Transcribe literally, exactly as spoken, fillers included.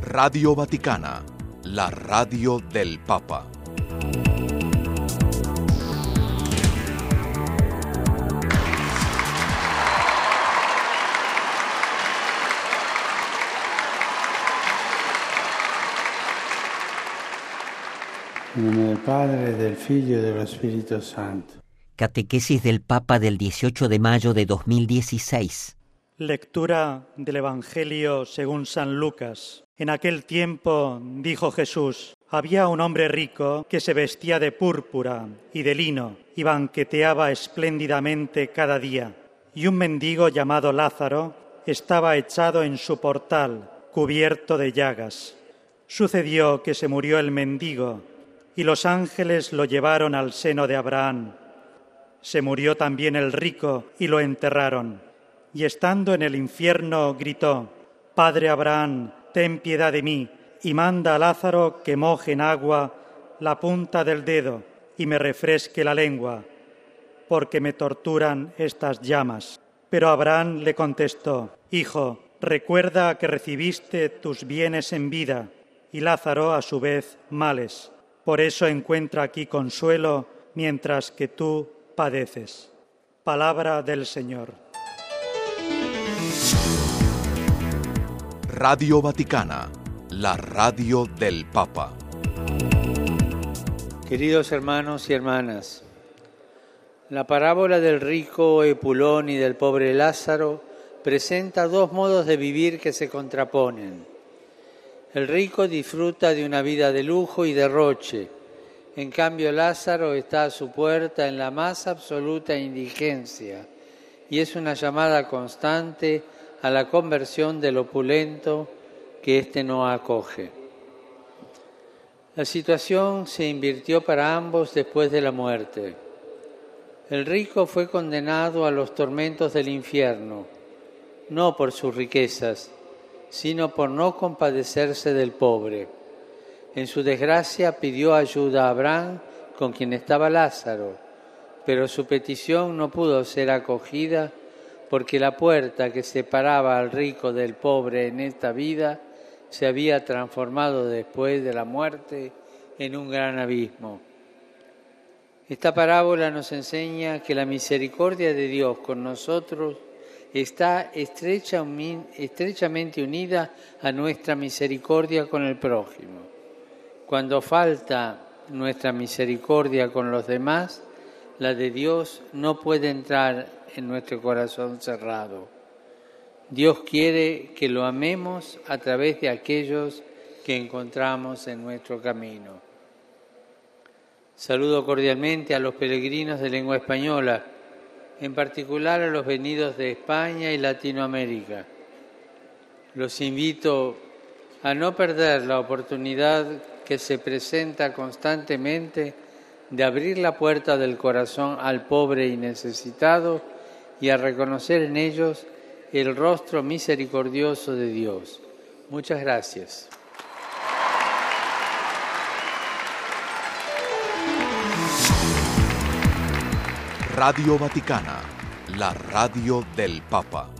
Radio Vaticana, la radio del Papa. En nombre del Padre, del Figlio y del Espíritu Santo. Catequesis del Papa del dieciocho de mayo de dos mil dieciséis. Lectura del Evangelio según San Lucas. En aquel tiempo dijo Jesús: había un hombre rico que se vestía de púrpura y de lino y banqueteaba espléndidamente cada día. Y un mendigo llamado Lázaro estaba echado en su portal, cubierto de llagas. Sucedió que se murió el mendigo y los ángeles lo llevaron al seno de Abraham. Se murió también el rico y lo enterraron. Y estando en el infierno gritó: Padre Abraham, ten piedad de mí, y manda a Lázaro que moje en agua la punta del dedo y me refresque la lengua, porque me torturan estas llamas. Pero Abraham le contestó: Hijo, recuerda que recibiste tus bienes en vida, y Lázaro a su vez males. Por eso encuentra aquí consuelo, mientras que tú padeces. Palabra del Señor. Radio Vaticana, la radio del Papa. Queridos hermanos y hermanas, la parábola del rico Epulón y del pobre Lázaro presenta dos modos de vivir que se contraponen. El rico disfruta de una vida de lujo y derroche. En cambio, Lázaro está a su puerta en la más absoluta indigencia y es una llamada constante a la conversión del opulento que éste no acoge. La situación se invirtió para ambos después de la muerte. El rico fue condenado a los tormentos del infierno, no por sus riquezas, sino por no compadecerse del pobre. En su desgracia pidió ayuda a Abraham, con quien estaba Lázaro, pero su petición no pudo ser acogida porque la puerta que separaba al rico del pobre en esta vida se había transformado después de la muerte en un gran abismo. Esta parábola nos enseña que la misericordia de Dios con nosotros está estrecha, estrechamente unida a nuestra misericordia con el prójimo. Cuando falta nuestra misericordia con los demás, la de Dios no puede entrar en nuestro corazón cerrado. Dios quiere que lo amemos a través de aquellos que encontramos en nuestro camino. Saludo cordialmente a los peregrinos de lengua española, en particular a los venidos de España y Latinoamérica. Los invito a no perder la oportunidad que se presenta constantemente de abrir la puerta del corazón al pobre y necesitado y a reconocer en ellos el rostro misericordioso de Dios. Muchas gracias. Radio Vaticana, la radio del Papa.